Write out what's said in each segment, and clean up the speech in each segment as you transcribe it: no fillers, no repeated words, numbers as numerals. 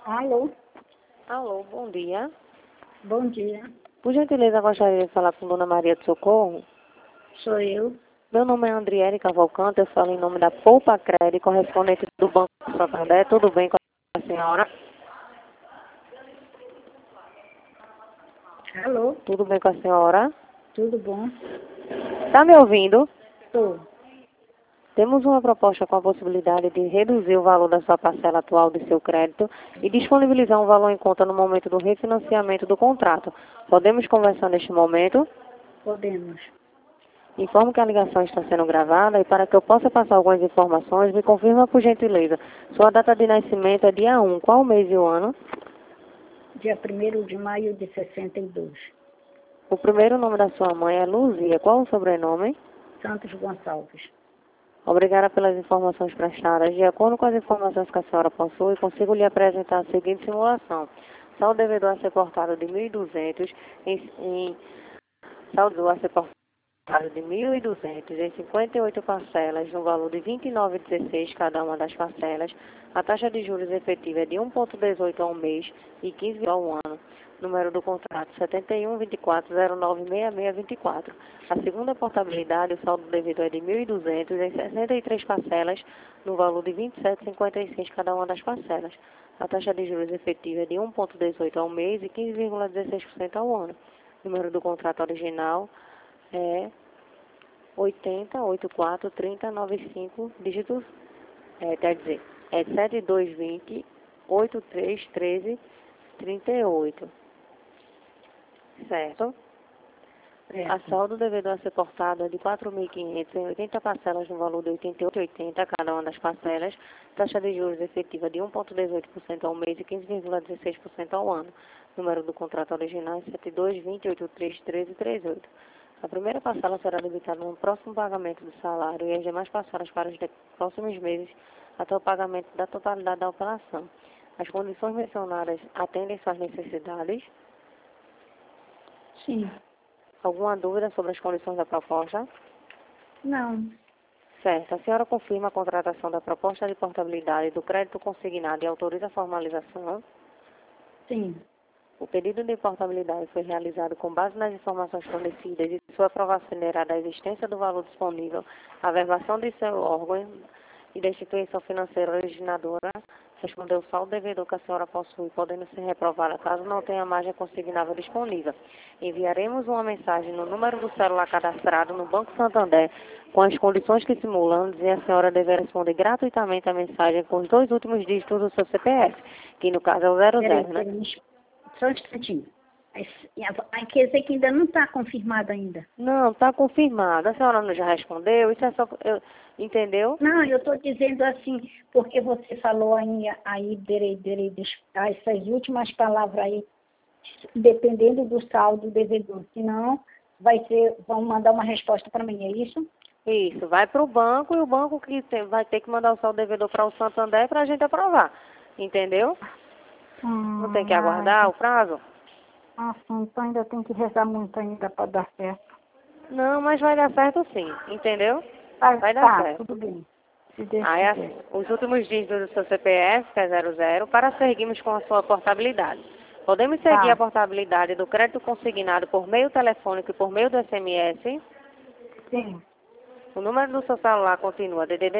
Alô, Alô, bom dia. bom dia. Por gentileza, gostaria de falar com Dona Maria do Socorro. Sou eu. Meu nome é Andriele Cavalcante, eu falo em nome da Poupa Crédito, correspondente do Banco do Santander. Tudo bem com a senhora? Alô, Tudo bem com a senhora? tudo bom? Está me ouvindo? Estou. Temos uma proposta com a possibilidade de reduzir o valor da sua parcela atual de seu crédito e disponibilizar um valor em conta no momento do refinanciamento do contrato. Podemos conversar neste momento? Podemos. Informo que a ligação está sendo gravada e para que eu possa passar algumas informações, me confirma por gentileza. Sua data de nascimento é dia 1. Qual o mês e o ano? Dia 1º de maio de 62. O primeiro nome da sua mãe é Luzia. Qual o sobrenome? Santos Gonçalves. Obrigada pelas informações prestadas. De acordo com as informações que a senhora possui, consigo lhe apresentar a seguinte simulação. Saldo devedor a ser cortado de 1.200 saldo a ser cortado de 1.200 em 58 parcelas, no valor de 29,16 cada uma das parcelas. A taxa de juros efetiva é de 1,18 ao mês e 15 ao ano. Número do contrato 7124096624. A segunda portabilidade, o saldo devedor é de 1.200 em 63 parcelas, no valor de 27,56 cada uma das parcelas. A taxa de juros efetiva é de 1,18 ao mês e 15,16% ao ano. Número do contrato original é 80 84 30 95 dígitos, quer dizer, é 7220 8313 38, certo? A saldo devedor a ser cortado é de 4.500 em 80 parcelas no valor de 88,80 cada uma das parcelas, taxa de juros efetiva de 1,18% ao mês e 15,16% ao ano. Número do contrato original é 7220 8313 38. A primeira parcela será debitada no próximo pagamento do salário e as demais parcelas para os próximos meses até o pagamento da totalidade da operação. As condições mencionadas atendem suas necessidades? Sim. Alguma dúvida sobre as condições da proposta? Não. Certo. A senhora confirma a contratação da proposta de portabilidade do crédito consignado e autoriza a formalização? Sim. O pedido de portabilidade foi realizado com base nas informações fornecidas e sua aprovação dependerá da existência do valor disponível, a verbação de seu órgão e da instituição financeira originadora, responder o saldo devedor que a senhora possui, podendo ser reprovada caso não tenha margem consignável disponível. Enviaremos uma mensagem no número do celular cadastrado no Banco Santander com as condições que simulamos e a senhora deverá responder gratuitamente a mensagem com os 2 últimos dígitos do seu CPF, que no caso é o 00, né? Só um instantinho. Quer dizer que ainda não está confirmado ainda. Não, está confirmado. A senhora não já respondeu? Isso é só... entendeu? Não, eu estou dizendo assim, porque você falou essas últimas palavras aí, dependendo do saldo devedor. Senão, vão mandar uma resposta para mim, é isso? Isso, vai para o banco e o banco vai ter que mandar o saldo devedor para o Santander para a gente aprovar. Entendeu? Não tem que aguardar o prazo? Sim, então ainda tem que rezar muito ainda para dar certo. Não, mas vai dar certo sim, entendeu? Vai dar Tá, certo. tudo bem. Se Deus Aí, quiser. os últimos dígitos do seu CPF, que é 00, para seguirmos com a sua portabilidade. Podemos seguir a portabilidade do crédito consignado por meio telefônico e por meio do SMS? Sim. O número do seu celular continua DDD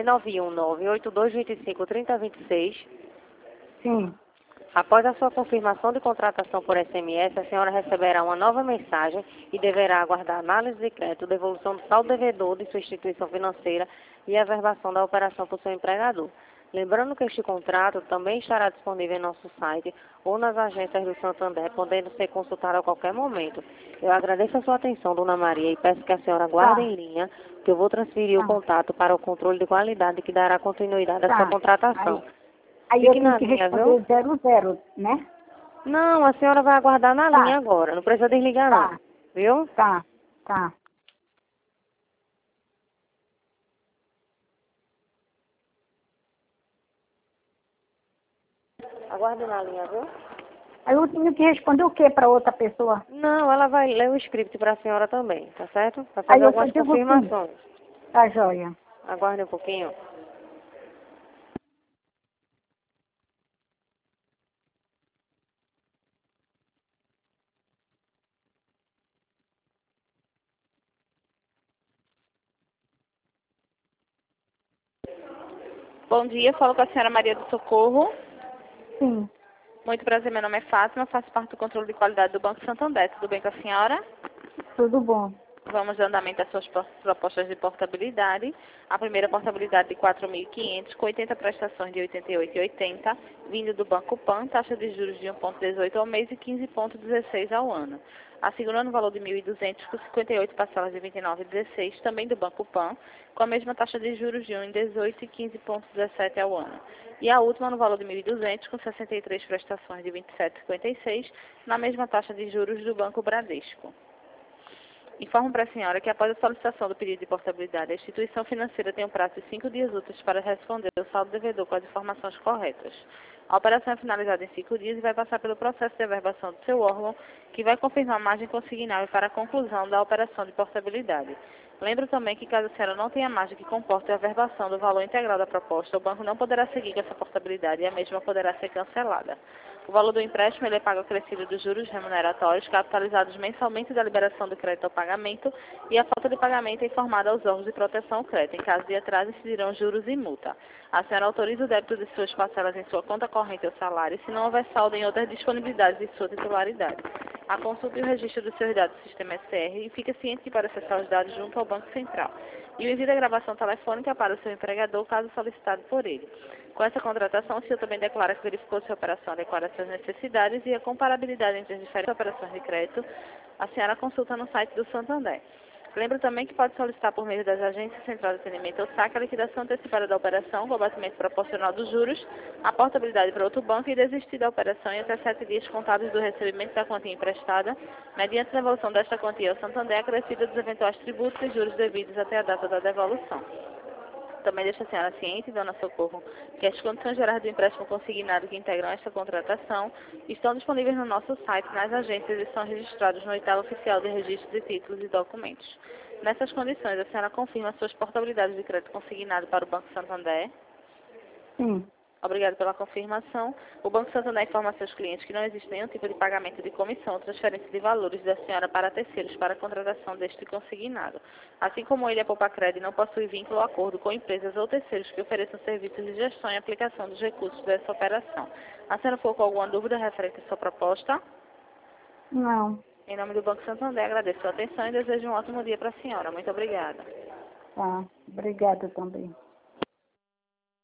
91982253026. Sim. Após a sua confirmação de contratação por SMS, a senhora receberá uma nova mensagem e deverá aguardar análise de crédito, devolução do saldo devedor de sua instituição financeira e a verbação da operação por seu empregador. Lembrando que este contrato também estará disponível em nosso site ou nas agências do Santander, podendo ser consultado a qualquer momento. Eu agradeço a sua atenção, Dona Maria, e peço que a senhora guarde em linha, que eu vou transferir o contato para o controle de qualidade que dará continuidade à sua contratação. Aí eu tenho que responder 00, né? Não, a senhora vai aguardar na linha agora. Não precisa desligar, não. Viu? Tá. Aguarde na linha, viu? Aí eu tenho que responder o quê para outra pessoa? Não, ela vai ler o script para a senhora também, tá certo? Para fazer algumas confirmações. Tá, joia. Aguarde um pouquinho. Bom dia, falo com a senhora Maria do Socorro. Sim, Muito prazer, meu nome é Fátima, faço parte do controle de qualidade do Banco Santander. Tudo bem com a senhora? tudo bom. Vamos dar andamento às suas propostas de portabilidade. A primeira portabilidade de 4.500, com 80 prestações de 88,80, vindo do Banco PAN, taxa de juros de 1,18 ao mês e 15,16 ao ano. A segunda no valor de 1.200, com 58 parcelas de 29,16, também do Banco PAN, com a mesma taxa de juros de 1,18 e 15,17 ao ano. E a última no valor de 1.200, com 63 prestações de 27,56, na mesma taxa de juros do Banco Bradesco. Informo para a senhora que após a solicitação do pedido de portabilidade, a instituição financeira tem um prazo de 5 dias úteis para responder o saldo devedor com as informações corretas. A operação é finalizada em 5 dias e vai passar pelo processo de averbação do seu órgão, que vai confirmar a margem consignável para a conclusão da operação de portabilidade. Lembro também que, caso a senhora não tenha margem que comporte a averbação do valor integral da proposta, o banco não poderá seguir com essa portabilidade e a mesma poderá ser cancelada. O valor do empréstimo ele é pago acrescido dos juros remuneratórios, capitalizados mensalmente da liberação do crédito ao pagamento, e a falta de pagamento é informada aos órgãos de proteção ao crédito. Em caso de atraso, incidirão juros e multa. A senhora autoriza o débito de suas parcelas em sua conta corrente ou salário, se não houver saldo em outras disponibilidades de sua titularidade. A consulta e o registro dos seus dados do sistema SR e fica ciente que para acessar os dados junto ao Banco Central. E o envio da gravação telefônica para o seu empregador, caso solicitado por ele. Com essa contratação, o senhor também declara que verificou se a operação adequada às suas necessidades e a comparabilidade entre as diferentes operações de crédito, a senhora consulta no site do Santander. Lembro também que pode solicitar por meio das agências Central de Atendimento ou SAC a liquidação antecipada da operação, com abatimento proporcional dos juros, a portabilidade para outro banco e desistir da operação em até 7 dias contados do recebimento da quantia emprestada, mediante a devolução desta quantia ao Santander, acrescida dos eventuais tributos e juros devidos até a data da devolução. Também deixa a senhora ciente, dona Socorro, que as condições gerais do empréstimo consignado que integram esta contratação estão disponíveis no nosso site, nas agências e são registrados no edital oficial de registro de títulos e documentos. Nessas condições, a senhora confirma suas portabilidades de crédito consignado para o Banco Santander? Sim, Obrigado pela confirmação. O Banco Santander informa a seus clientes que não existe nenhum tipo de pagamento de comissão ou transferência de valores da senhora para terceiros para a contratação deste consignado. Assim como ele, a Poupacred, não possui vínculo ou acordo com empresas ou terceiros que ofereçam serviços de gestão e aplicação dos recursos dessa operação. A senhora ficou com alguma dúvida referente à sua proposta? não. Em nome do Banco Santander, agradeço a atenção e desejo um ótimo dia para a senhora. Muito obrigada. Tá, obrigada também.